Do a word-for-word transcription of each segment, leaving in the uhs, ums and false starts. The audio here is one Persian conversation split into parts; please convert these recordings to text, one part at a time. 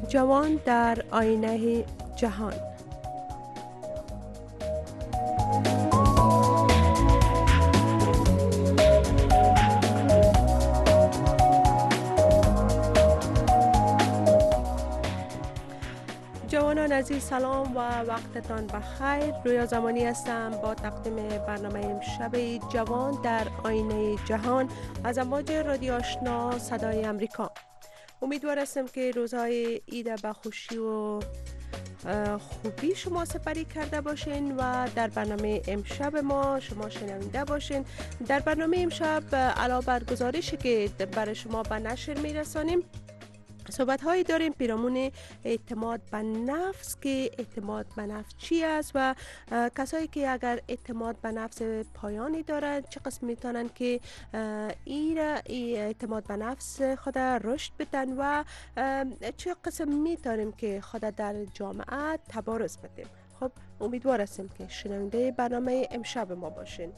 جوان در آینه جهان. جوانان عزیز سلام و وقتتان بخیر. رویا زمانی هستم با تقدیم برنامه امشب جوان در آینه جهان از امواج رادیو آشنا صدای امریکا. امیدوار هستم که روزهای عید به خوشی و خوبی شما سپری کرده باشین و در برنامه امشب ما شما شنونده باشین. در برنامه امشب علاوه بر گزارشی که برای شما به نشر میرسانیم، صحبت هایی داریم پیرامون اعتماد به نفس که اعتماد به نفس چی است و کسایی که اگر اعتماد به نفس پایانی دارند چه قسم میتونن که این اعتماد به نفس خود رشد بدن و چه قسم میتونیم که خود در جامعه تبارز بدیم. خب امیدوار هستیم که شنونده برنامه امشب ما باشین.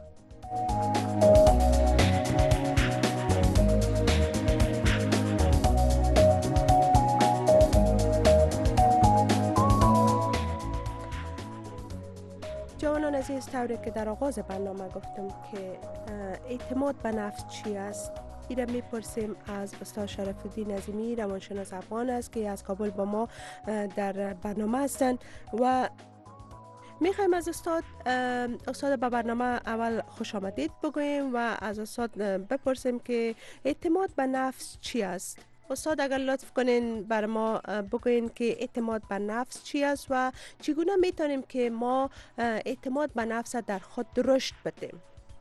جوانان عزیز، طوری که در آغاز برنامه گفتم که اعتماد به نفس چی است، این را میپرسیم از استاد شرف الدین عظیمی، روانشناس افغان است که از کابل با ما در برنامه هستند و میخوایم از استاد استاد به برنامه اول خوش آمدید بگوییم و از استاد بپرسیم که اعتماد به نفس چی است. استاد اگر لطف کنین بر ما بگوین که اعتماد به نفس چی است و چگونه میتونیم که ما اعتماد به نفس در خود رشد بدیم.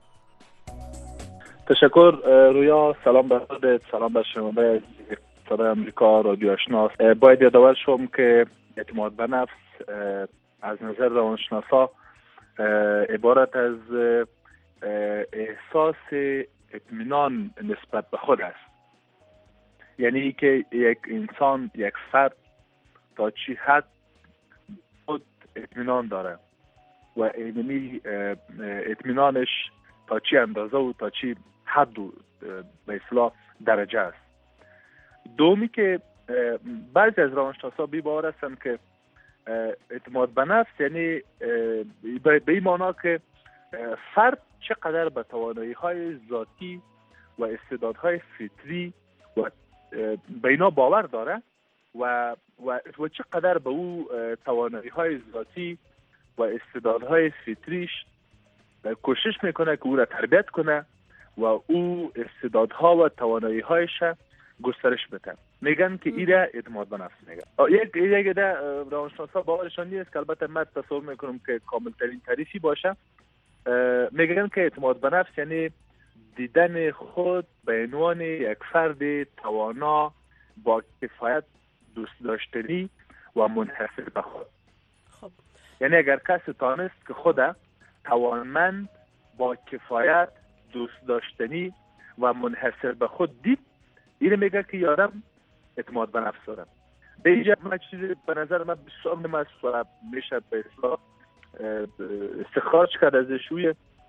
تشکر رویا. سلام به خودت، سلام به شنونده صدای امریکا رادیو آشنا. باید یادآور شوم که اعتماد به نفس از نظر روانشناسا عبارت از احساس اطمینان نسبت به خود است. یعنی که یک انسان، یک فرد تا چی حد خود اطمینان داره و اینمی اطمینانش تا چی اندازه و تا چی حد و به اصطلاح درجه است. دومی که بعضی از روانشناسا بی باور هستند که اعتماد به نفس یعنی به این معنا که فرد چقدر به توانایی‌های ذاتی و استعدادهای فطری و به اینا باور داره و و و چقدر به او توانایی‌های ذاتی و استعدادهای فطریش کوشش میکنه که او را تربیت کنه و او استعدادها و توانایی‌هایش گسترش بده. میگن که ایده اعتماد به نفس میگن. یک یک ده روانشناسا باورشان نیست که البته من تصور میکنم که کامل ترین تعریفی باشه. میگن که اعتماد به نفس یعنی دیدن خود به عنوان یک فرد توانا با کفایت، دوست داشتنی و منحصر به خود. خب. یعنی اگر کسی تانست که خود توانمند، با کفایت، دوست داشتنی و منحصر به خود دید، این میگه که یادم اعتماد به نفس دارم. به اینجا من چیزی به نظر من بسیار مهم است و میشه به اصطلاح استخراج کرد ازش روی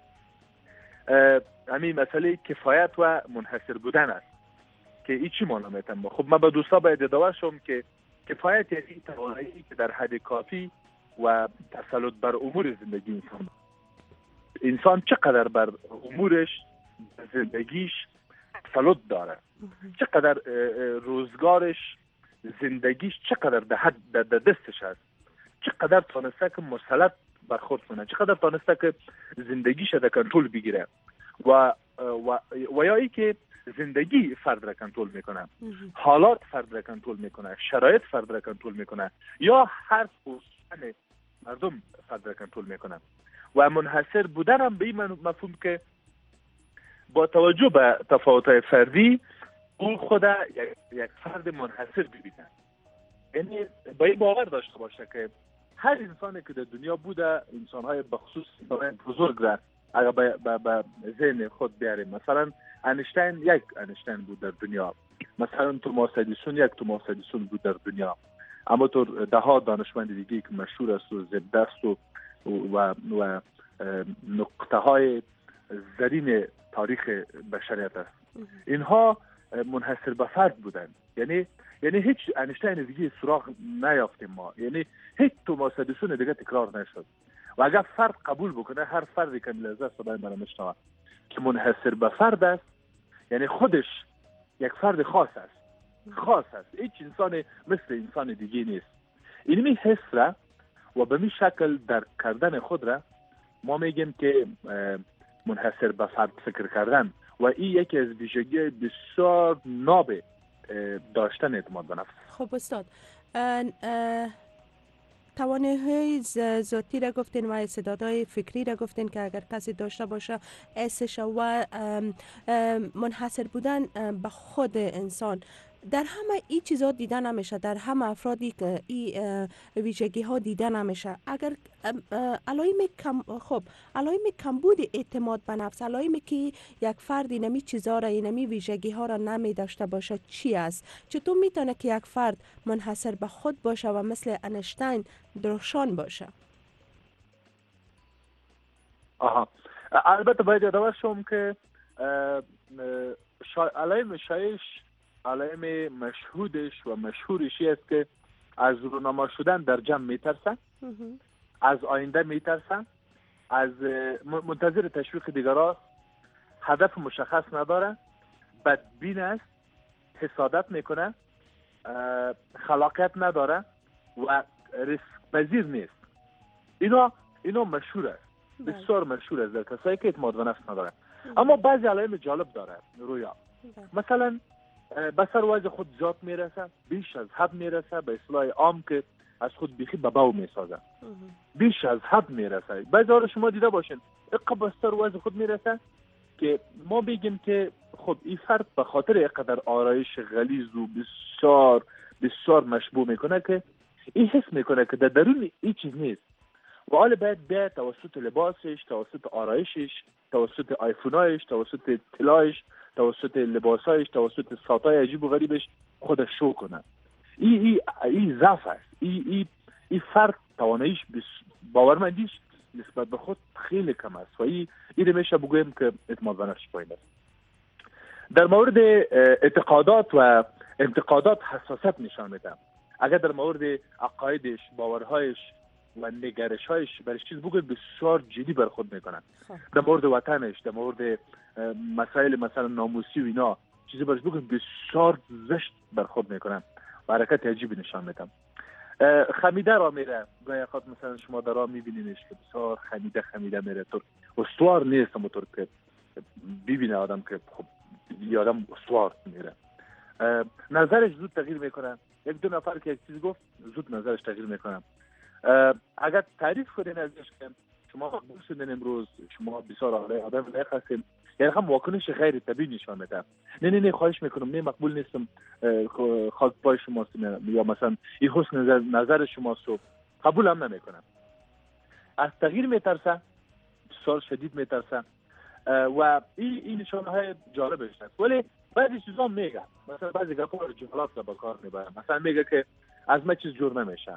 همین مسئله کفایت و منحصر بودن است که این چی معنا میتونه. خب من با دوستا باید یادآور شم که کفایت یعنی توانایی که در حد کافی و تسلط بر امور زندگی انسان انسان چقدر بر امورش زندگیش تسلط داره، چقدر روزگارش زندگیش چقدر در حد در دستش است، چقدر تونسته که مسلط برخورد کنه، چقدر تونسته که زندگیش در کنترل بگیره و و و یا ای که زندگی فرد را کنترل میکنه، حالات فرد را کنترل میکنه، شرایط فرد را کنترل میکنه یا هر پوزیشن مردم فرد را کنترل میکنه. و منحصر بودن هم به این مفهوم که با توجه به تفاوت‌های فردی اون خود یک, یک فرد منحصر ببینه. یعنی با این باور داشته باشه که هر انسانی که در دنیا بوده، انسان‌های بخصوص بزرگ را اگر به به ذهن خود بیاریم، مثلا انیشتین یک انیشتین بود در دنیا، مثلا توماس ادیسون یک توماس ادیسون بود در دنیا، اما تو ده ها دانشمند دیگه که مشهور است و زنده است و و, و نقطه های زرین تاریخ بشریت است، اینها منحصر به فرد بودند. یعنی یعنی هیچ انیشتین دیگه سراغ نیافتیم ما، یعنی هیچ توماس ادیسون دیگه تکرار نشد. و اگر فرد قبول بکنه، هر فردی که لذت صدای من میشنوه که منحصر به فرد است، یعنی خودش یک فرد خاص است، خاص است، هیچ انسان مثل انسان دیگه نیست. اینمی حس را و به می شکل درک کردن خود را ما میگیم که منحصر به فرد فکر کردن، و این یکی از ویژگی بسیار ناب داشتن اعتماد به نفس. خب استاد، توانایی ذاتی را گفتین و استعدادهای فکری را گفتین که اگر کسی داشته باشه حسش و منحصر بودن به خود انسان، در همه این چیزها دیده نمیشه، در همه افرادی که این ویژگی ها دیده نمیشه. اگر علائم کم خب علائم کمبود اعتماد به نفس، علائمی که یک فرد اینمی چیزها را، اینمی ویژگی ها را نمی داشته باشه چی است؟ چطور میتونه که یک فرد منحصر به خود باشه و مثل انشتین درخشان باشه؟ آها، البته باید یادآور شم که شا... علائم شایش، علائم مشهودش و مشهورشی است که از رونما شدن در جمع میترسن، از آینده میترسن، از منتظر تشویق دیگراست، هدف مشخص نداره، بدبین است، حسادت میکنه، خلاقیت نداره و ریسک پذیر نیست. اینا اینا مشهور است، بسیار مشهور است در کسایی که اعتماد به نفس نداره. اما بعضی علائم جالب داره رویا. مثلا به سر وضع خود زیاد میرسه، بیش از حد میرسه، به اصطلاح عام که از خود بیخی بباو میسازه، بیش از حد میرسه. بعضی ها شما دیده باشین اقا به سر وضع خود میرسه که ما بگیم که خب این فرد به خاطر اینقدر آرایش غلیظ و بسیار بسیار مشبوه میکنه که این حس میکنه که در درون این چیز نیست، و حالا باید باید توسط لباسش، توسط آرایشش، توسط آیفونایش، توسط طلایش، توسط لباسایش، توسط ساعتای عجیب و غریبش خودش شو کنه. این این این ضعف است. این این این فرد تواناییش باورمندیش نسبت به خود خیلی کم است و این این میشه بگویم که اعتماد به نفس پایین است. در مورد اعتقادات و انتقادات حساسیت نشان میده. اگر در مورد عقایدش، باورهایش و نگرش‌هایش برای چیز بگوید بسیار جدی بر خود میکنن. در مورد وطنش، در مورد مسائل مثلا ناموسی و اینا چیزی برش بگوید بسیار زشت بر خود میکنن و حرکت عجیبی نشان میدن. خمیده را میره، گاهی اوقات مثلا شما در راه میبینینش که بسیار خمیده خمیده میره، تو استوار نیست، همونطور که ببینه آدم که خب یه آدم استوار میره. نظرش زود تغییر میکنه. یک دو نفر که یک چیز گفت زود نظرش تغییر میکنه. اگر تعریف کنین ازش که شما مقبول شدین امروز، شما بسیار عالی آدم لایق هستین، یعنی هم واکنش غیر طبیعی نشان میده. نه نه نه خواهش میکنم، نه مقبول نیستم، خاک پای شماست، یا مثلا این حسن نظر, نظر شماست و قبول هم نمیکنم. از تغییر میترسه، بسیار شدید میترسه و این این نشانه های جالبش هست. ولی بعضی چیزا میگه، مثلا بعضی گپا رو جملات رو به کار میبره. مثلا میگه که از من چیز جور نمیشه،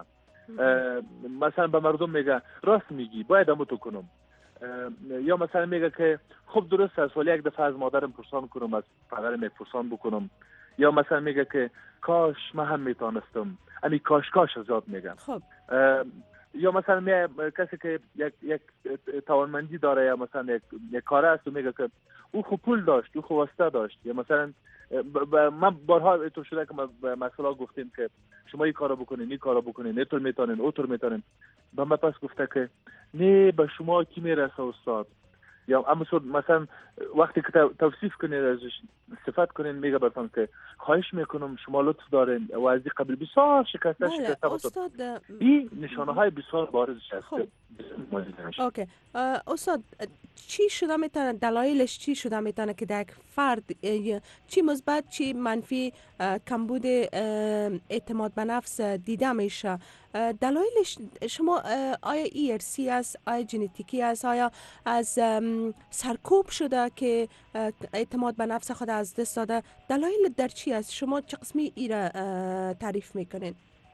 مثلا به مردم میگه راست میگی باید همو تو کنم، یا مثلا میگه که خب درست است ولی یک دفعه از مادرم پرسان کنم، از پدرم یک پرسان بکنم، یا مثلا میگه که کاش من هم میتونستم، یعنی کاش کاش زیاد میگم. خب یا مثلا می کسی که یک یک توانمندی داره یا مثلا یک, یک کار است و میگه که او خوب پول داشت، او خوب واسطه داشت، یا مثلا من بارها اینطور شده که مثلا گفتیم که شما این کارو بکنین، این کارو بکنین، اینطور میتونین، اونطور میتونین. به من پس گفته که نه به شما کی میرسه استاد، یا اما مثلا وقتی که توصیف کنید ازش صفت کنین میگه براتون که خواهش میکنم شما لطف دارین و از این قبل بسیار شکسته شکسته استاد این نشانه های بسیار بارزش هست. خب. اوکی استاد، چی شده میتونه، دلایلش چی شده میتونه که در یک فرد چی مثبت چی منفی کمبود اعتماد به نفس دیده میشه؟ دلایلش شما آیا ای ارسی است، آیا ژنتیکی است، آیا از سرکوب شده که اعتماد به نفس خود از دست داده؟ دلایل در چی است؟ شما چه قسمی ای را تعریف میکنین؟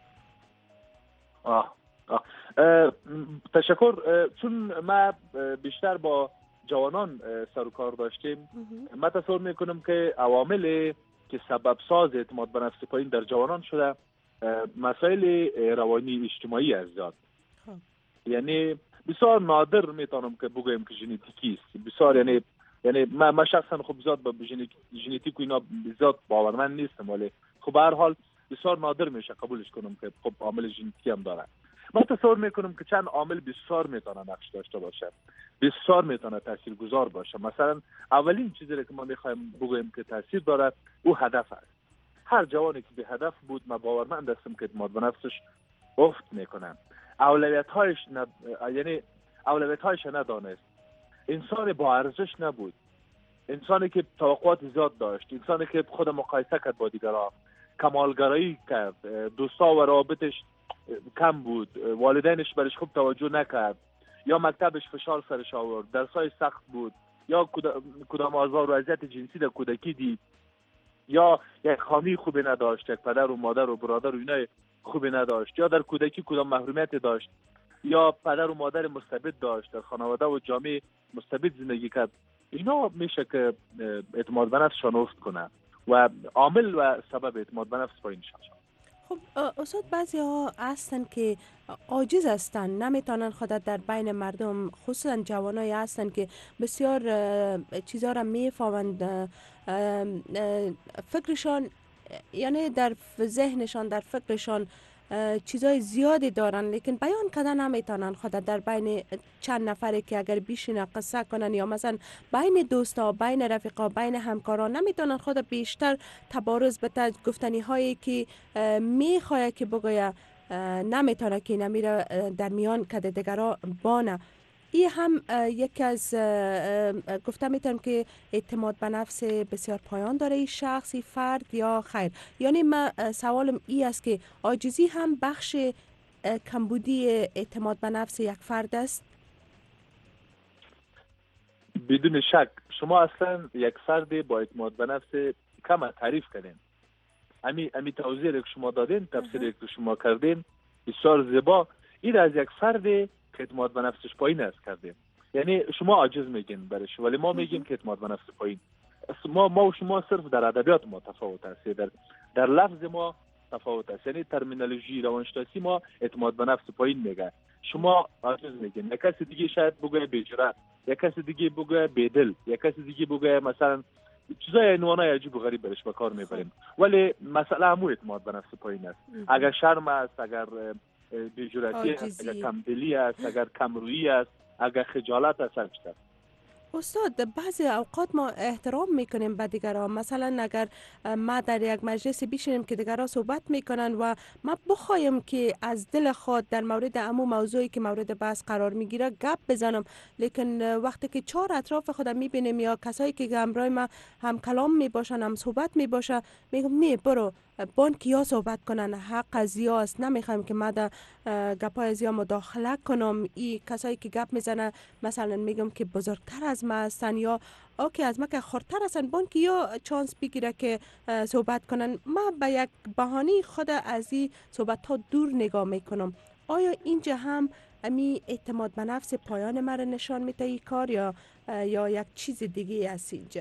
آه. آه. اه. تشکر. چون ما بیشتر با جوانان سر و کار داشتیم، من تصور میکنم که عوامل که سبب ساز اعتماد به نفس پایین در جوانان شده مسائل روانی اجتماعی است زیاد. یعنی بسیار نادر میتونم که بگویم که ژنتیکی است. بسیار یعنی یعنی من ما شخصا خب زیاد به ژنتیک و اینا زیاد باورمند نیستم، ولی خب به هر حال بسیار نادر میشه قبولش کنم که خب عامل ژنتیکی هم داره. ما تصور میکنم که چند عامل بسیار میتونه نقش داشته باشه، بسیار میتونه تاثیرگذار باشه. مثلا اولین چیزی که ما میخوایم بگویم که تاثیر داره او هدف است. هر جوانی که به هدف بود ما باورمند هستم که اعتماد به نفسش افت میکنه. اولویت هایش ند... یعنی اولویت هایش ندانست. انسان با ارزش نبود، انسانی که توقعات زیاد داشت، انسانی که خود مقایسه کرد با دیگران، کمالگرایی کرد، دوستا و روابطش کم بود، والدینش برش خوب توجه نکرد، یا مکتبش فشار سرش آورد، درسای سخت بود، یا کدام آزار و اذیت جنسی در کودکی دید، یا یک خانه خوبی نداشت، یک پدر و مادر و برادر و اینا خوبی نداشت، یا در کودکی کدام محرومیت داشت، یا پدر و مادر مستبد داشت، در خانواده و جامعه مستبد زندگی کرد. اینا میشه که اعتماد به نفس شان افت کنه و عامل و سبب اعتماد به نفس پایین شد. خب استاد بعضی ها هستن که عاجز هستن، نمیتونن خودت در بین مردم، خصوصا جوانایی هستن که بسیار چیزها را میفهمند، فکرشان یعنی در ذهنشان در فکرشان چیزای زیادی دارن، لیکن بیان کردن نمیتونن خودت در بین چند نفره که اگر بیشین قصه کنن یا مثلا بین دوستا، بین رفیقا، بین همکاران نمیتونن خود بیشتر تبارز بده، گفتنی هایی که میخواه که بگویه نمیتونه که نمیره در میان کده دیگرا بانه. این هم یکی از گفته میتونم که اعتماد به نفس بسیار پایان داره این شخصی فرد یا خیر. یعنی من سوالم این است که عاجزی هم بخش کمبودی اعتماد به نفس یک فرد است؟ بدون شک. شما اصلا یک فرد با اعتماد به نفس کم تعریف کردین. امی امی توضیحی که شما دادین، تفسیری که شما کردین بسیار زیبا. این از یک فرد که اعتماد به نفسش پایین است کردیم. یعنی شما عاجز میگین برش، ولی ما میگیم که اعتماد به نفس پایین. ما ما و شما صرف در ادبیات ما تفاوت است، در در لفظ ما تفاوت است. یعنی ترمینولوژی روانشناسی ما اعتماد به نفس پایین میگه، شما عاجز میگین. یک کس دیگه شاید بگه بی‌جرأت، یک کس دیگه بگه بی‌دل، یک کس دیگه بگه مثلا چیزای عنوانای عجیب و غریب برش به کار میبریم، ولی مسئله همون اعتماد به نفس پایین است. اگر شرم است، اگر بی‌جرأتی است، اگر کمدلی است، اگر کمرویی است، اگر خجالت است، هر چیز. استاد بعضی اوقات ما احترام میکنیم به دیگران، مثلا اگر ما در یک مجلس بیشینیم که دیگران صحبت میکنن و ما بخوایم که از دل خود در مورد امو موضوعی که مورد بحث قرار میگیره گپ بزنم، لیکن وقتی که چهار اطراف خودم میبینیم یا کسایی که همراه ما هم کلام میباشن، هم صحبت میباشه، میگم نه برو بان کیا صحبت کنن، حق از یا است، نمیخوایم که ما در گپای از یا مداخله کنم. ای کسایی که گپ میزنه مثلا میگم که بزرگتر از ما هستن یا اوکی از ما که خردتر هستن، بان که یا چانس بگیره که صحبت کنن، ما به یک بهانه خود از این صحبت ها دور نگاه میکنم. آیا اینجا هم امی اعتماد به نفس پایان مرا نشان میده ای کار یا یا یک چیز دیگه است اینجا؟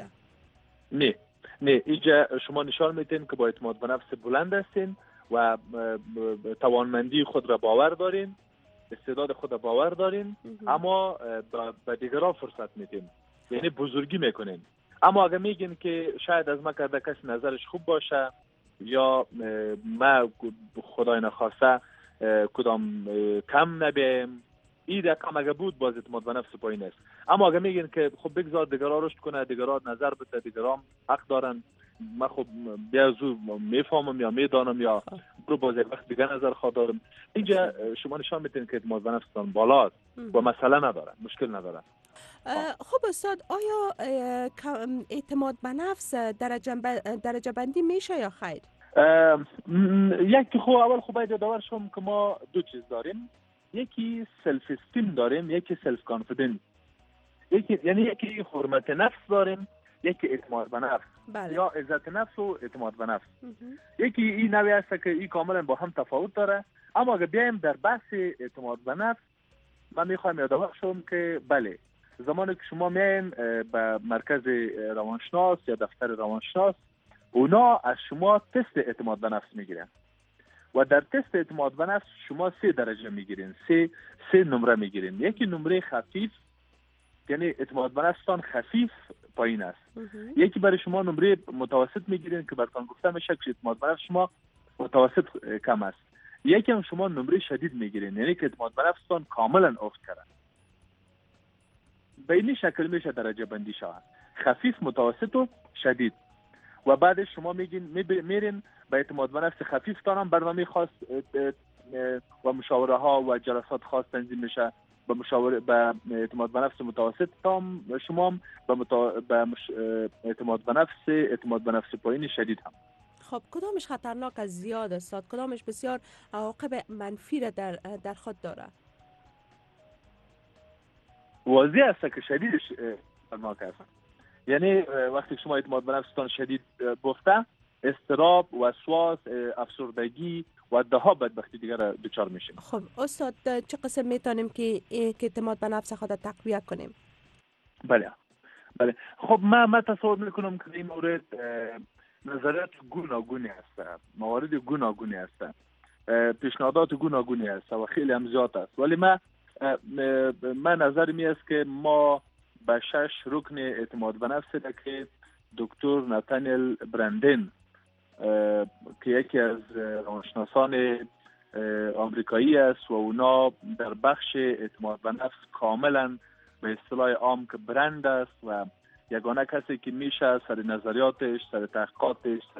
نه نه، اینجا شما نشان میدین که با اعتماد به نفس بلند هستین و توانمندی خود را باور دارین، استعداد خود را باور دارین، اما به دیگران فرصت میدین، یعنی بزرگی میکنین. اما اگر میگین که شاید از ما کرده کسی نظرش خوب باشه یا ما خدای نخواسته کدام کم نبیم، این رقم اگه بود باز اعتماد به نفس پایین است. اما اگه میگین که خب بگذار دیگران رشد کنه، دیگران نظر بده، دیگران حق دارن، ما خب بیا زو میفهمم یا میدانم یا برو باز یک وقت دیگه نظر خواه دارم، اینجا شما نشان میتین که اعتماد به نفستان بالاست و مسئله نداره، مشکل نداره. خب استاد، آیا اعتماد به نفس درجه بندی میشه یا خیر؟ یکی خب اول خب باید داور شم که ما دو چیز داریم، یکی سلف استیم داریم، یکی سلف کانفیدنس. یکی یعنی یکی حرمت نفس داریم، یکی اعتماد به نفس. بله. یا عزت نفس و اعتماد به نفس. یکی این نوعی است که این کاملا با هم تفاوت داره. اما اگه بیایم در بحث اعتماد به نفس، من میخوایم یادآور شم که بله، زمانی که شما میاین به مرکز روانشناس یا دفتر روانشناس اونا از شما تست اعتماد به نفس میگیرن و در تست اعتماد به نفس شما سه درجه میگیرین، سه سه نمره میگیرین. یکی نمره خفیف، یعنی اعتماد به نفستان خفیف پایین است. یکی برای شما نمره متوسط میگیرین که براتون گفته میشه که اعتماد به نفس شما متوسط کم است. یکی هم شما نمره شدید میگیرین، یعنی که اعتماد به نفستان کاملا افت کرده. به این شکل میشه درجه بندی شود، خفیف، متوسط و شدید. و بعد شما میگین میرین به اعتماد به نفس خفیف تانم برنامه خاص و مشاوره ها و جلسات خاص تنظیم میشه. به مشاوره به اعتماد به نفس متوسط تام شما به, متا... به مش... اعتماد به نفس اعتماد به نفس پایین شدید هم. خب کدامش خطرناک از زیاد است؟ کدامش بسیار عواقب منفی را در در خود داره؟ واضح است که شدیدش خطرناک است. یعنی وقتی شما اعتماد به نفستان شدید بفته، اضطراب، وسواس، افسردگی و ده ها بدبختی دیگر را دچار میشیم. خب استاد چه قسم میتونیم که اعتماد به نفس خود تقویت کنیم؟ بله بله خب من من تصور میکنم که این مورد نظریات گوناگونی هست، موارد گوناگونی هست، پیشنهادات گوناگونی هست و خیلی هم زیاد است. ولی من من نظر می است که ما به شش رکن اعتماد به نفس که دکتر نتانیل برندن که یکی از روانشناسان آمریکایی است و اونا در بخش اعتماد به نفس کاملا به اصطلاح عام که برند است و یگانه کسی که میشه سر نظریاتش، سر تحقیقاتش، سر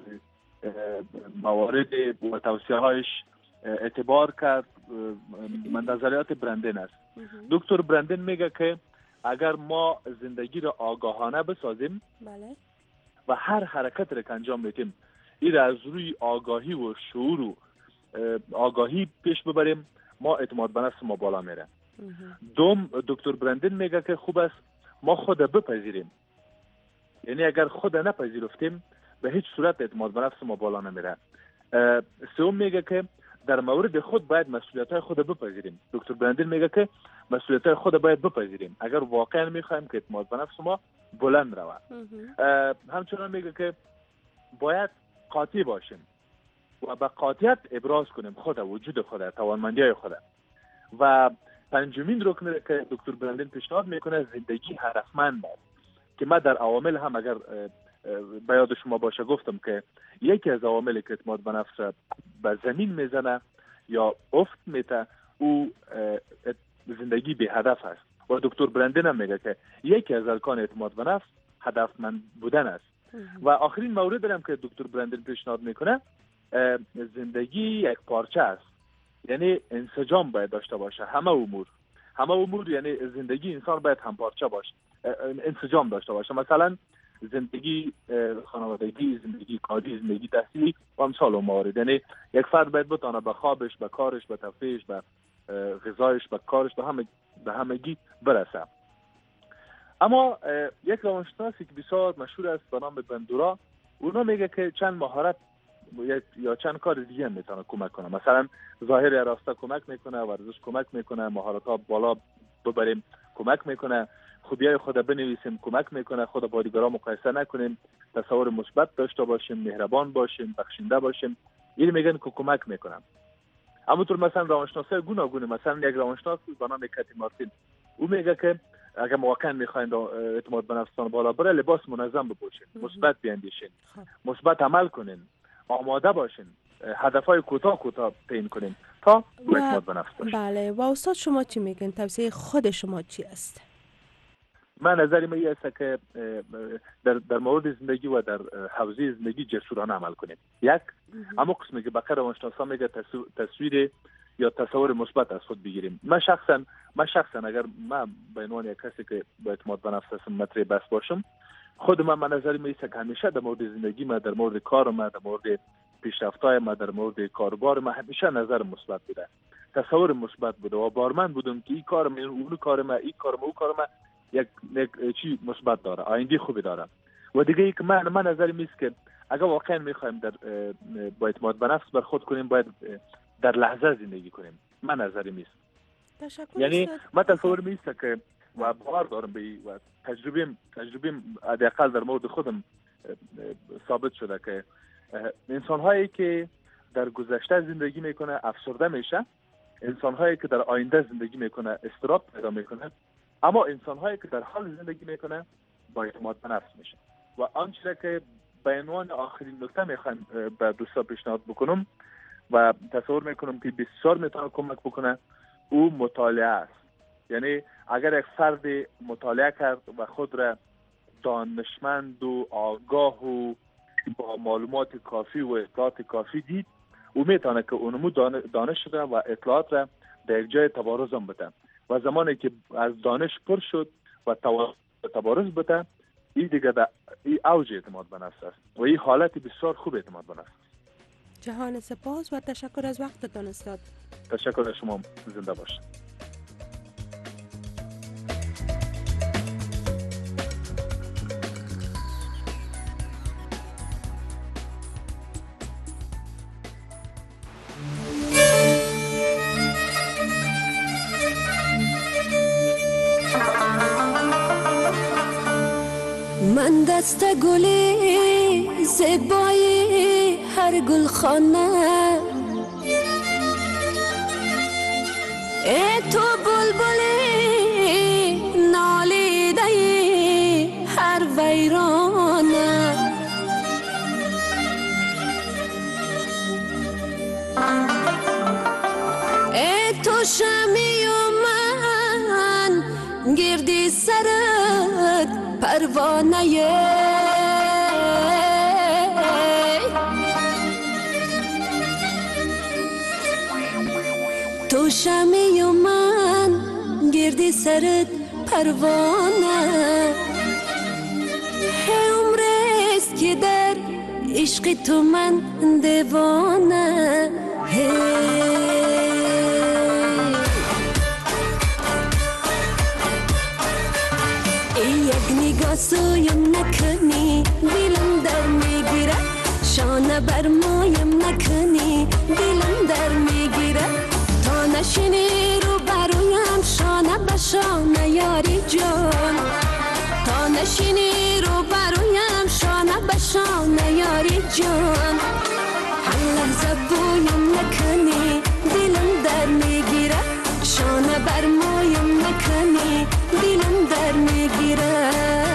موارد و توصیه هایش اعتبار کرد، من نظریات برندن است. دکتر برندن میگه که اگر ما زندگی را آگاهانه بسازیم بله. و هر حرکت را که انجام میدیم این از روی آگاهی و شعور و آگاهی پیش ببریم، ما اعتماد به نفس ما بالا میره. دوم دکتر برندن میگه که خوب است ما خود بپذیریم، یعنی اگر خود نپذیرفتیم به هیچ صورت اعتماد به نفس ما بالا نمیره. سوم میگه که در مورد خود باید مسئولیت‌های خود بپذیریم. دکتر برندن میگه که مسئولیت‌های خود باید بپذیریم اگر واقعا میخوایم که اعتماد به نفس ما بلند روه. همچنان میگه که باید قاطع باشیم و به قاطعیت ابراز کنیم خود وجود خود، توانمندی‌های خود. و پنجمین رکن که دکتر برندن پیشنهاد میکنه زندگی هدفمند است که من در عوامل هم اگر به یاد شما باشه گفتم که یکی از عواملی که اعتماد به نفس به زمین میزنه یا افت میته او زندگی به هدف است. و دکتر برندن هم میگه که یکی از ارکان اعتماد به نفس هدفمند بودن است. و آخرین مورد دارم که دکتر برندن پیشنهاد میکنه زندگی یک پارچه است، یعنی انسجام باید داشته باشه. همه امور همه امور یعنی زندگی انسان باید هم پارچه باشه، انسجام داشته باشه. مثلا زندگی خانوادگی، زندگی کاری، زندگی تحصیلی و امثال موارد. یعنی یک فرد باید بتونه به خوابش، به کارش، به تفریحش، به غذایش، به کارش، به همه به همگی برسه. اما یک روانشناسی که بسیار مشهور است به نام بندورا، اونا میگه که چند مهارت یا چند کار دیگه میتونه کمک کنه. مثلا ظاهر راسته کمک میکنه، ورزش کمک میکنه، مهارت ها بالا ببریم کمک میکنه، خوبیای خود بنویسیم کمک میکنه، خود با دیگران مقایسه نکنیم، تصور مثبت داشته باشیم، مهربان باشیم، بخشنده باشیم. این میگن که کمک میکنه. همونطور مثلا روانشناسای گوناگون، مثلا یک روانشناس به نام کاتی مارتین، او میگه که اگر واقعا میخواین اعتماد به نفستان بالا بره، لباس منظم بپوشین، مثبت بیاندیشین، مثبت عمل کنین، آماده باشین، هدفهای کوتاه کوتاه تعیین کنین تا اعتماد به نفس باشین. بله. و استاد شما چی میگن؟ توصیه خود شما چی است؟ من نظری من است که در در مورد زندگی و در حوزه زندگی جسورانه عمل کنیم. یک اما قسمی که بقیه روانشناسا میگه تصویر یا تصور مثبت از خود بگیریم. من شخصا من شخصا اگر من به عنوان یک کسی که با اعتماد به نفس هستم مطرح بس باشم، خود من من نظری من است که همیشه در مورد زندگی ما، در مورد کار ما، در مورد پیشرفت‌های ما، در مورد کاروبار ما همیشه نظر مثبت بوده، تصور مثبت بوده و بارمند بودم که این کار من، اون کار ما، این کار ما، اون کار ما یک یک چی مثبت داره، آینده خوبی داره. و دیگه ای که من من نظری میست که اگر واقعا میخوایم در با اعتماد به نفس برخورد کنیم، باید در لحظه زندگی کنیم. من نظری میست. تشکر. یعنی من تصور میست که و باور دارم به و تجربه تجربه حداقل در مورد خودم ثابت شده که انسان هایی که در گذشته زندگی میکنه افسرده میشه، انسان هایی که در آینده زندگی میکنه اضطراب پیدا میکنه، اما انسان هایی که در حال زندگی میکنه با اعتماد به نفس میشه. و آنچه که به عنوان آخرین نکته میخوایم به دوستان پیشنهاد بکنم و تصور میکنم که بسیار میتونه کمک بکنه، او مطالعه است. یعنی اگر یک فرد مطالعه کرد و خود را دانشمند و آگاه و با معلومات کافی و اطلاعات کافی دید، او میتونه که اونمو دانش را و اطلاعات را در یک جای تبارز بده و زمانی که از دانش پر شد و تبارز بده، این دیگه در این اوج اعتماد به نفس است و این حالت بسیار خوب اعتماد به نفس است. جهان سپاس و تشکر از وقتتان استاد. تشکر از شما، زنده باشید. من دست گلی زیبای هر گل خانه، ای تو بلبلی نالیده هر ویرانه، ای تو شمی و من گردی سرت پروانه، تو شمی و من گردی سرت پروانه، عمرست که در عشق تو من دیوانه. یک نگاه سویم نکنی دلم در میگیره، شانه بر مایم نکنی دلم در میگیره، تا نشینی رو برویم شانه به شانه یاری جان، تا نشینی رو برویم شانه به شانه یاری جان، هر لحظه بویم نکنی دلم در میگیره، شانه بر مایم نکنی دلم در میگیره.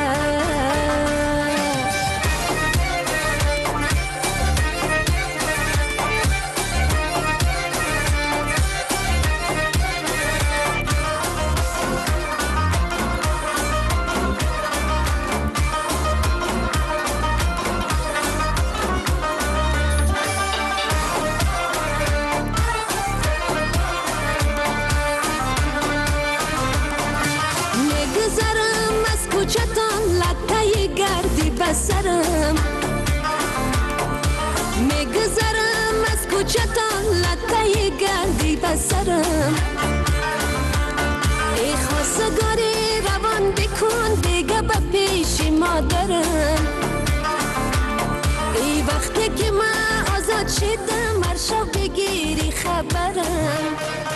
سرم میگذرم از کوچتان لطه گردی بسرم، ای خواستگاری روان بکن دیگه به پیش مادرم، ای وقتی که من آزاد شدم هر شب بگیری خبرم،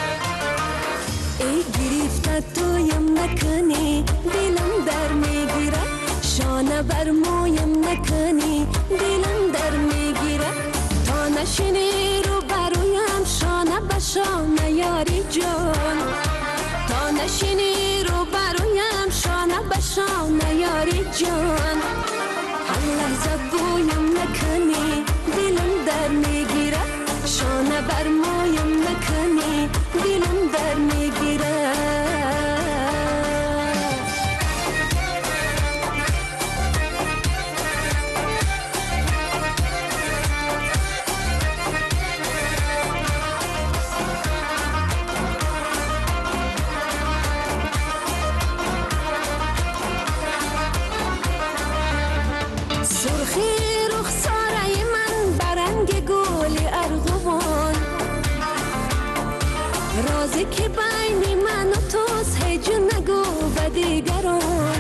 ای گرفته تویم نکنی دلم در میگیره، شانه بر مویم نکنی دلم در میگیره، تا نشینی رو برویم شانه به شانه یاری جان، تا نشینی رو برویم شانه به شانه یاری جان، هر لحظه بویم نکنی دلم در میگیره، شانه بر مویم نکنی دلم در میگیره. رازی که بین من و توست هیچ نگو به دیگران،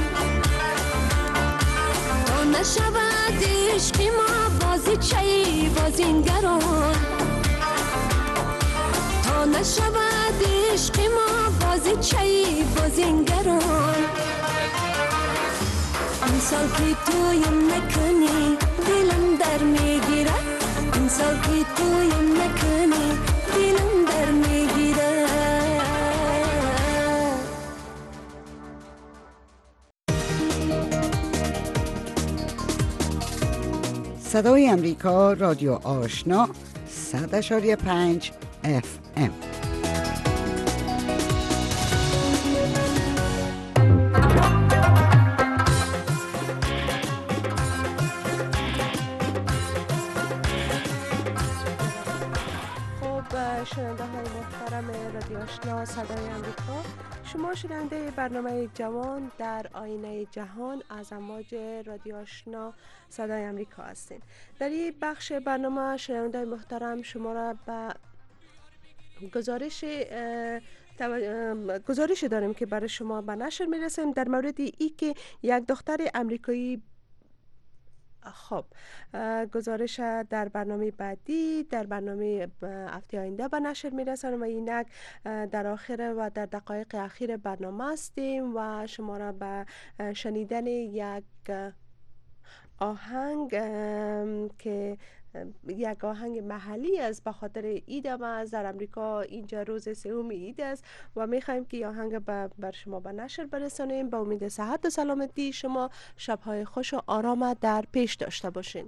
تا نشود عشق ما بازی چی بازینگران، تا نشود عشق ما بازی چی بازینگران، سال که تویم نکنی دلم در میگیره این سال که تویم نکنی دلم در میگیره. صدای امریکا، رادیو آشنا، صد اشاری پنج اف ام. شنونده های محترم رادیو آشنا صدای امریکا، شما شنونده برنامه جوان در آینه جهان از امواج رادیو آشنا صدای امریکا هستین. در این بخش برنامه شنونده محترم شما را به گزارش گزارش داریم که برای شما به نشر میرسیم در مورد ای که یک دختر امریکایی. خب گزارش در برنامه بعدی در برنامه هفته آینده به نشر میرسن و اینک در آخر و در دقایق اخیر برنامه هستیم و شما را به شنیدن یک آهنگ که یک آهنگ محلی است به خاطر عید ما از در امریکا اینجا روز سوم عید است و میخوایم که آهنگ بر شما به نشر برسانیم. با امید صحت و سلامتی شما شبهای خوش و آرام در پیش داشته باشین.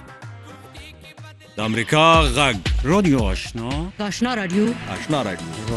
امریکا غږ رادیو آشنا آشنا رادیو آشنا رادیو